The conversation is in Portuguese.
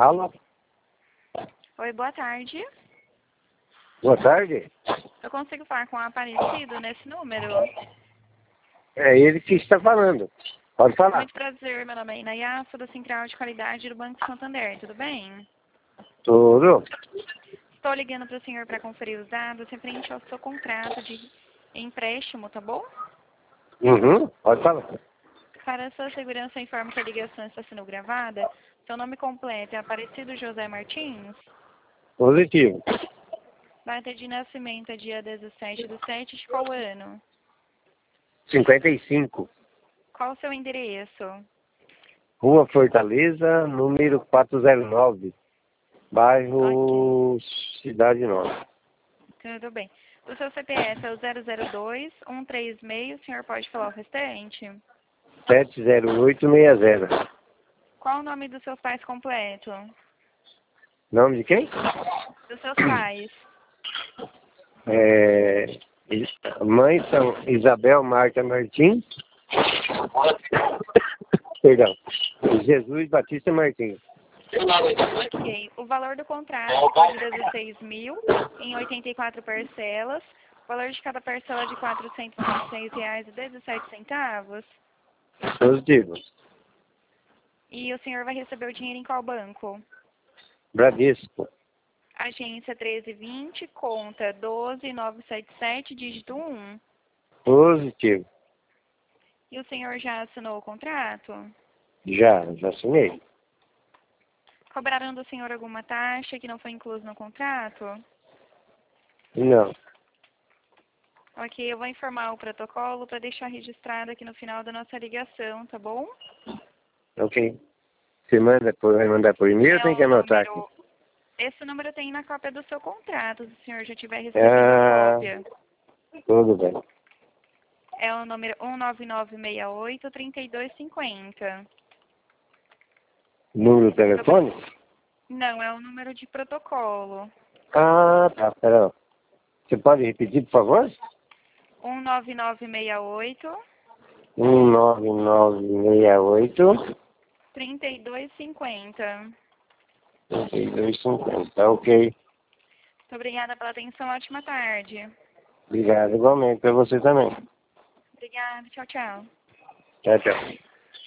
Alô? Oi, boa tarde. Boa tarde. Eu consigo falar com o Aparecido nesse número? É ele que está falando. Pode falar. Muito prazer, meu nome é Inaya, sou da Central de Qualidade do Banco Santander, tudo bem? Tudo? Estou ligando para o senhor para conferir os dados referente ao seu contrato de empréstimo, tá bom? Uhum, pode falar. Para a sua segurança, informo que a ligação está sendo gravada. Seu nome completo é Aparecido José Martins. Positivo. Data de nascimento é dia 17/7 de qual ano? 55. Qual o seu endereço? Rua Fortaleza, número 409. Bairro Cidade Nova. Tudo bem. O seu CPF é o 002-136, o senhor pode falar o restante? 70860. Qual o nome dos seus pais completo? Nome de quem? Dos seus pais. Mãe são Isabel Marta Martins. Perdão. Jesus Batista Martins. Ok. O valor do contrato é de 16 mil em 84 parcelas. O valor de cada parcela é de R$ 426,17. Positivo. E o senhor vai receber o dinheiro em qual banco? Bradesco. Agência 1320, conta 12977, dígito 1. Positivo. E o senhor já assinou o contrato? Já assinei. Cobraram do senhor alguma taxa que não foi incluso no contrato? Não. Ok, eu vou informar o protocolo para deixar registrado aqui no final da nossa ligação, tá bom? Ok. Você vai mandar por e-mail ou É tem que o anotar aqui? número... Esse número tem na cópia do seu contrato, se o senhor já tiver recebido a cópia. Tudo bem. É o número 19968-3250. Número do telefone? Não, é o número de protocolo. Ah, tá. Pera. Você pode repetir, por favor? 19968 19968 3250. 3250. Ok. Muito obrigada pela atenção, ótima tarde. Obrigado. Igualmente. Para você também. Obrigada, tchau, tchau. Tchau, tchau.